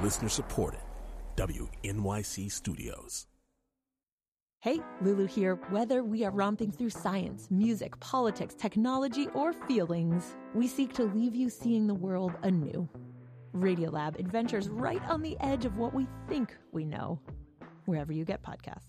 Listener supported. WNYC Studios. Hey, Lulu here. Whether we are romping through science, music, politics, technology, or feelings, we seek to leave you seeing the world anew. Radiolab adventures right on the edge of what we think we know, wherever you get podcasts.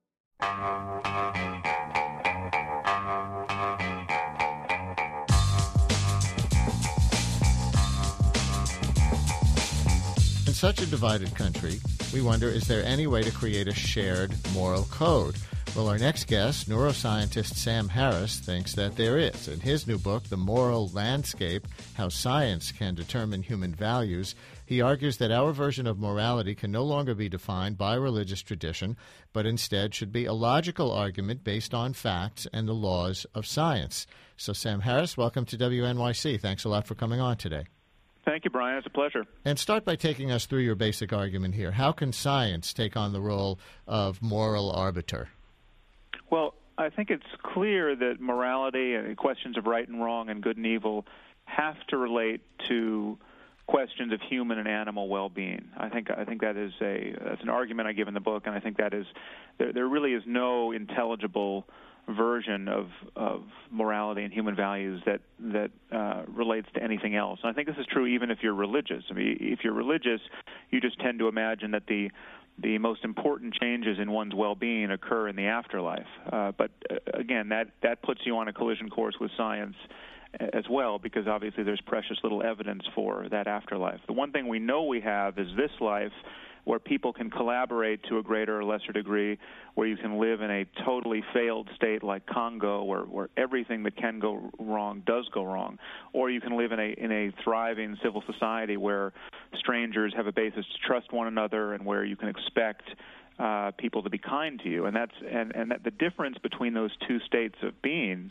In such a divided country, we wonder, is there any way to create a shared moral code? Well, our next guest, neuroscientist Sam Harris, thinks that there is. In his new book, The Moral Landscape, How Science Can Determine Human Values, he argues that our version of morality can no longer be defined by religious tradition, but instead should be a logical argument based on facts and the laws of science. So, Sam Harris, welcome to WNYC. Thanks a lot for coming on today. Thank you, Brian. It's a pleasure. And start by taking us through your basic argument here. How can science take on the role of moral arbiter? Well, I think it's clear that morality and questions of right and wrong and good and evil have to relate to questions of human and animal well-being. I think that's an argument I give in the book, and I think that is there really is no intelligible version of morality and human values that relates to anything else. And I think this is true even if you're religious. I mean, if you're religious, you just tend to imagine that the most important changes in one's well-being occur in the afterlife. But again, that puts you on a collision course with science as well, because obviously there's precious little evidence for that afterlife. The one thing we know we have is this life, where people can collaborate to a greater or lesser degree, where you can live in a totally failed state like Congo, where everything that can go wrong does go wrong, or you can live in a thriving civil society where strangers have a basis to trust one another and where you can expect people to be kind to you. And that the difference between those two states of being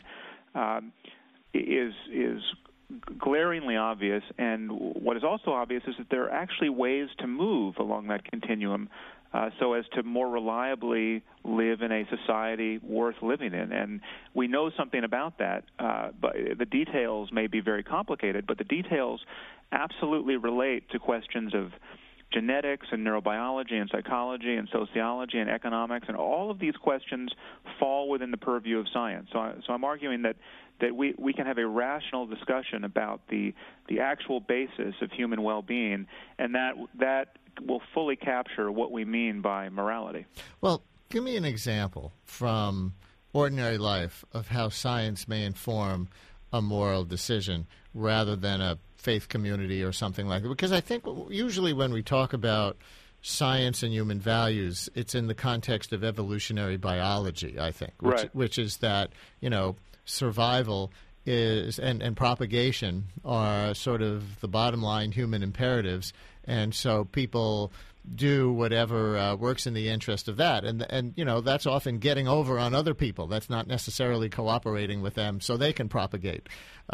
is glaringly obvious, and what is also obvious is that there are actually ways to move along that continuum so as to more reliably live in a society worth living in. And we know something about that, but the details may be very complicated, but the details absolutely relate to questions of genetics and neurobiology and psychology and sociology and economics, and all of these questions fall within the purview of science. So I'm arguing that we can have a rational discussion about the actual basis of human well-being, and that will fully capture what we mean by morality. Well, give me an example from ordinary life of how science may inform a moral decision rather than a faith community or something like that. Because I think usually when we talk about science and human values, it's in the context of evolutionary biology, I think, which is that, survival is and propagation are sort of the bottom line human imperatives, and so people do whatever works in the interest of that, and that's often getting over on other people. That's not necessarily cooperating with them so they can propagate.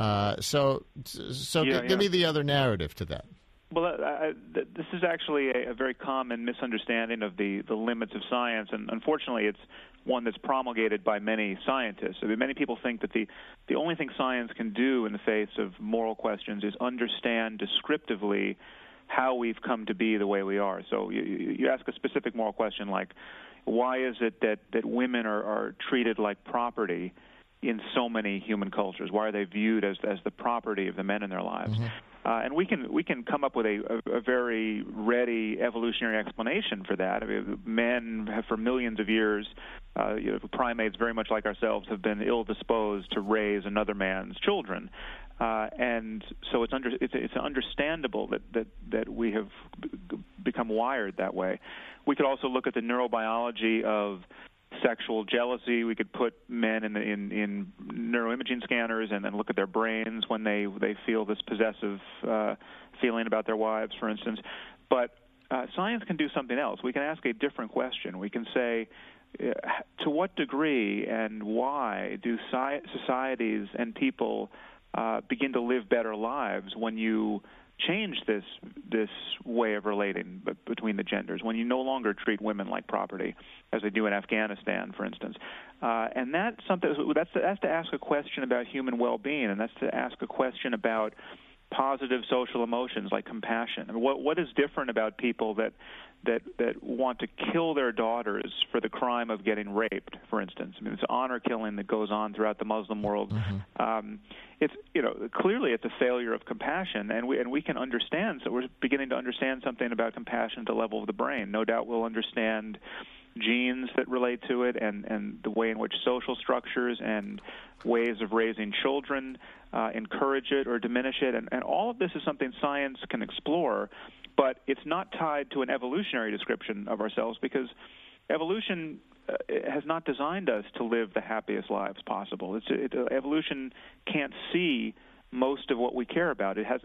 Give me the other narrative to that. Well, this is actually a very common misunderstanding of the limits of science, and unfortunately it's one that's promulgated by many scientists. I mean, many people think that the only thing science can do in the face of moral questions is understand descriptively how we've come to be the way we are. So you ask a specific moral question like, why is it that women are treated like property in so many human cultures? Why are they viewed as the property of the men in their lives? Mm-hmm. And we can come up with a very ready evolutionary explanation for that. I mean, men have for millions of years, primates very much like ourselves, have been ill-disposed to raise another man's children. And so it's understandable that we have become wired that way. We could also look at the neurobiology of sexual jealousy. We could put men in neuroimaging scanners and then look at their brains when they feel this possessive feeling about their wives, for instance. But science can do something else. We can ask a different question. We can say, to what degree and why do societies and people begin to live better lives when you change this way of relating between the genders, when you no longer treat women like property, as they do in Afghanistan, for instance. And that's something that's to ask a question about human well-being, and that's to ask a question about positive social emotions like compassion. I mean, what is different about people that want to kill their daughters for the crime of getting raped, for instance? I mean, it's honor killing that goes on throughout the Muslim world. It's clearly it's a failure of compassion, and we can understand. So we're beginning to understand something about compassion at the level of the brain. No doubt we'll understand genes that relate to it, and the way in which social structures and ways of raising children encourage it or diminish it, and all of this is something science can explore, but it's not tied to an evolutionary description of ourselves, because evolution has not designed us to live the happiest lives possible. Evolution can't see most of what we care about. It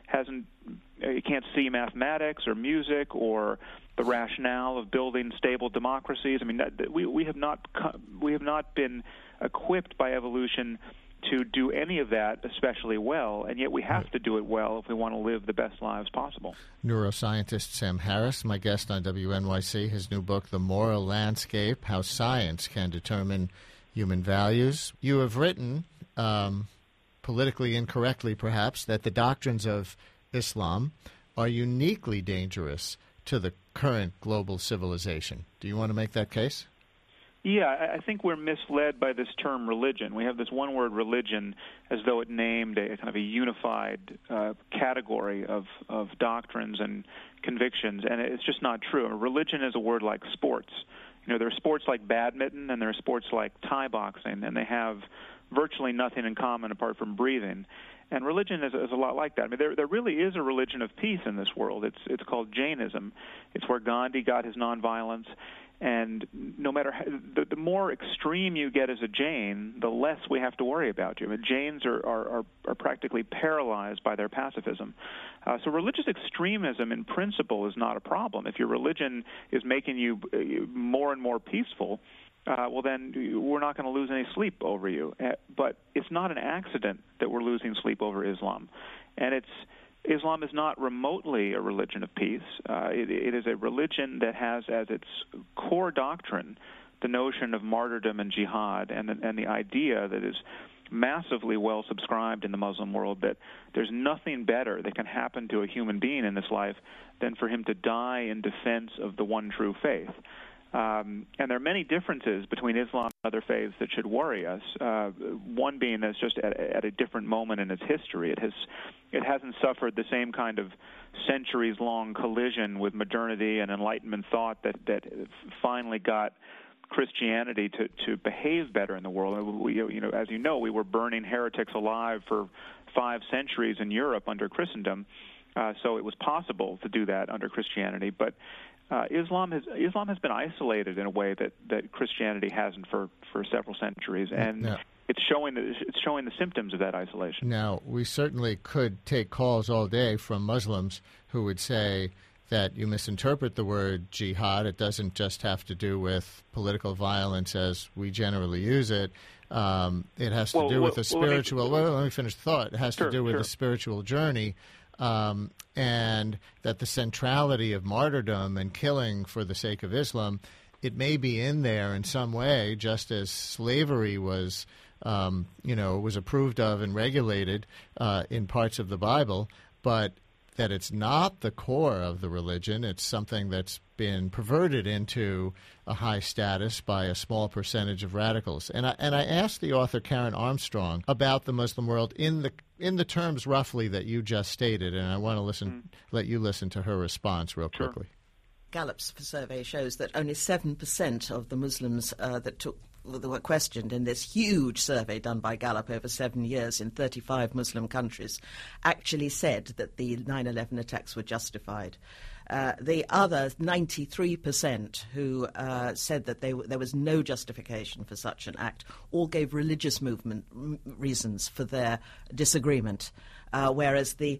can't see mathematics or music or the rationale of building stable democracies. I mean, we have not been equipped by evolution to do any of that especially well, and yet we have to do it well if we want to live the best lives possible. Neuroscientist Sam Harris, my guest on WNYC, his new book, The Moral Landscape, How Science Can Determine Human Values. You have written, politically incorrectly perhaps, that the doctrines of Islam are uniquely dangerous to the current global civilization. Do you want to make that case? Yeah, I think we're misled by this term religion. We have this one word religion as though it named a kind of a unified category of doctrines and convictions, and it's just not true. Religion is a word like sports. There are sports like badminton and there are sports like Thai boxing, and they have virtually nothing in common apart from breathing. And religion is a lot like that. I mean, there really is a religion of peace in this world. It's called Jainism. It's where Gandhi got his nonviolence. And no matter the more extreme you get as a Jain, the less we have to worry about you. I mean, Jains are practically paralyzed by their pacifism. So religious extremism in principle is not a problem. If your religion is making you more and more peaceful, well, then we're not going to lose any sleep over you. But it's not an accident that we're losing sleep over Islam. And Islam is not remotely a religion of peace. It is a religion that has as its core doctrine the notion of martyrdom and jihad, and the idea that is massively well subscribed in the Muslim world that there's nothing better that can happen to a human being in this life than for him to die in defense of the one true faith. And there are many differences between Islam and other faiths that should worry us. One being that it's just at a different moment in its history. It hasn't suffered the same kind of centuries-long collision with modernity and Enlightenment thought that finally got Christianity to behave better in the world. As you know, we were burning heretics alive for 5 centuries in Europe under Christendom, so it was possible to do that under Christianity. But Islam has been isolated in a way that Christianity hasn't for several centuries, and it's showing the symptoms of that isolation. Now, we certainly could take calls all day from Muslims who would say that you misinterpret the word jihad. It doesn't just have to do with political violence as we generally use it. It has to do with a spiritual. Let me finish the thought. It has to do with a spiritual journey. And that the centrality of martyrdom and killing for the sake of Islam, it may be in there in some way, just as slavery was, was approved of and regulated in parts of the Bible, but that it's not the core of the religion. It's something that's been perverted into a high status by a small percentage of radicals. And I asked the author Karen Armstrong about the Muslim world in the terms roughly that you just stated, and I want to let you listen to her response real quickly. Gallup's survey shows that only 7% of the Muslims that were questioned in this huge survey done by Gallup over 7 years in 35 Muslim countries actually said that the 9/11 attacks were justified. The other 93% who said that there was no justification for such an act all gave religious movement reasons for their disagreement, whereas the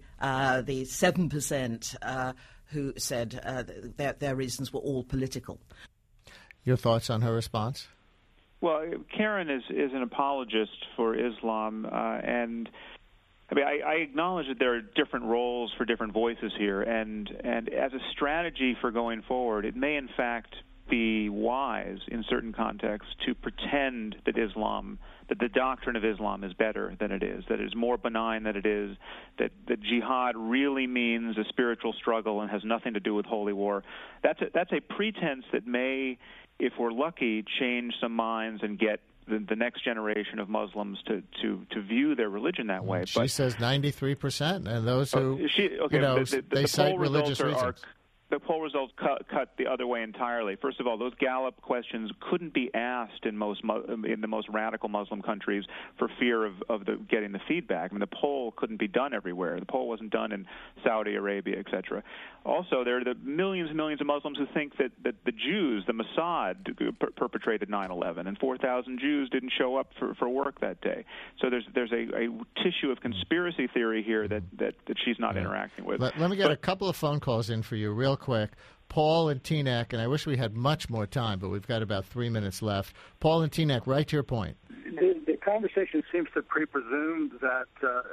7% who said their reasons were all political. Your thoughts on her response? Well, Karen is an apologist for Islam, and I mean, I acknowledge that there are different roles for different voices here, and as a strategy for going forward, it may in fact be wise in certain contexts to pretend that the doctrine of Islam is better than it is, that it is more benign than it is, that jihad really means a spiritual struggle and has nothing to do with holy war. That's a pretense that may, if we're lucky, change some minds and get the next generation of Muslims to view their religion that way. She says 93%, and those who they cite religious reasons. The poll results cut the other way entirely. First of all, those Gallup questions couldn't be asked in the most radical Muslim countries for fear of getting the feedback. I mean, the poll couldn't be done everywhere. The poll wasn't done in Saudi Arabia, etc. Also, there are the millions and millions of Muslims who think that the Jews, the Mossad, perpetrated 9/11, and 4,000 Jews didn't show up for work that day. So there's a tissue of conspiracy theory here that she's not interacting with. Let me get a couple of phone calls in for you real quick. Paul and Teaneck, and I wish we had much more time, but we've got about 3 minutes left. Paul and Teaneck, right to your point. The conversation seems to presume that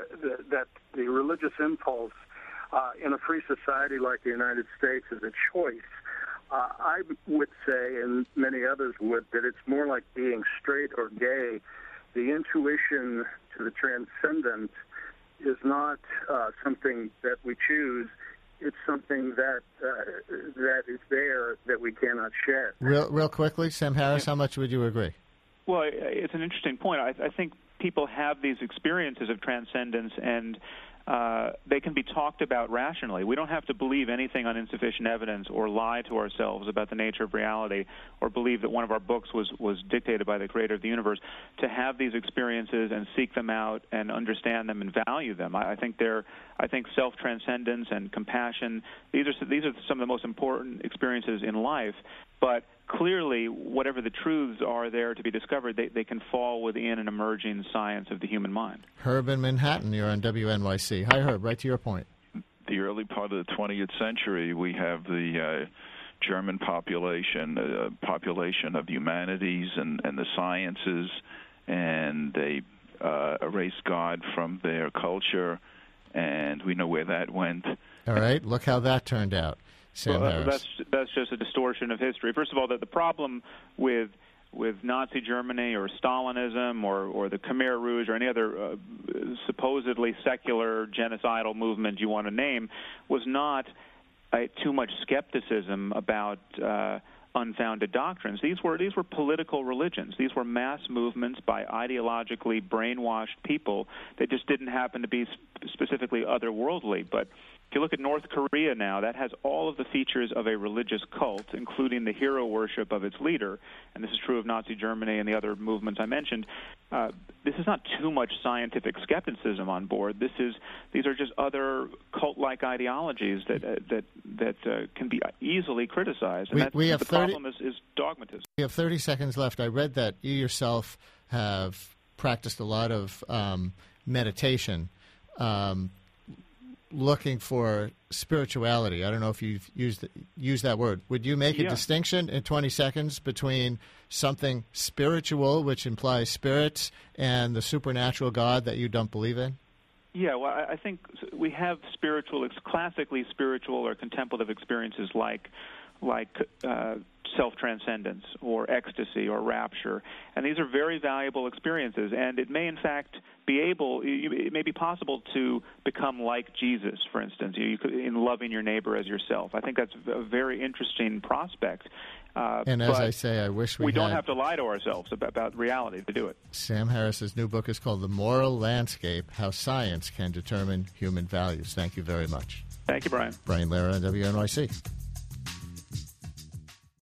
the religious impulse in a free society like the United States is a choice. I would say, and many others would, that it's more like being straight or gay. The intuition to the transcendent is not something that we choose. It's something that is there that we cannot shed. Real quickly, Sam Harris, how much would you agree? Well, it's an interesting point. I think people have these experiences of transcendence, and they can be talked about rationally. We don't have to believe anything on insufficient evidence or lie to ourselves about the nature of reality or believe that one of our books was dictated by the creator of the universe to have these experiences and seek them out and understand them and value them. I think self-transcendence and compassion, these are some of the most important experiences in life, but clearly, whatever the truths are there to be discovered, they can fall within an emerging science of the human mind. Herb in Manhattan, you're on WNYC. Hi, Herb, right to your point. The early part of the 20th century, we have the German population of the humanities and the sciences, and they erased God from their culture, and we know where that went. All right, look how that turned out. Sam Harris. That's just a distortion of history. First of all, the problem with Nazi Germany or Stalinism or the Khmer Rouge or any other supposedly secular genocidal movement you want to name was not too much skepticism about unfounded doctrines. These were political religions. These were mass movements by ideologically brainwashed people that just didn't happen to be specifically otherworldly. But if you look at North Korea now, that has all of the features of a religious cult, including the hero worship of its leader, and this is true of Nazi Germany and the other movements I mentioned. This is not too much scientific skepticism on board. These are just other cult-like ideologies that can be easily criticized. And the problem is dogmatism. We have 30 seconds left. I read that you yourself have practiced a lot of meditation, looking for spirituality. I don't know if you've used that word. Would you make a distinction in 20 seconds between something spiritual, which implies spirits, and the supernatural God that you don't believe in? Yeah, well, I think we have classically spiritual or contemplative experiences like self-transcendence or ecstasy or rapture, and these are very valuable experiences, and it may in fact it may be possible to become like Jesus, for instance, in loving your neighbor as yourself. I think that's a very interesting prospect. And as I say, I wish we don't have to lie to ourselves about reality to do it. Sam Harris's new book is called The Moral Landscape: How Science Can Determine Human Values. Thank you very much. Thank you, Brian. Brian Lehrer on WNYC.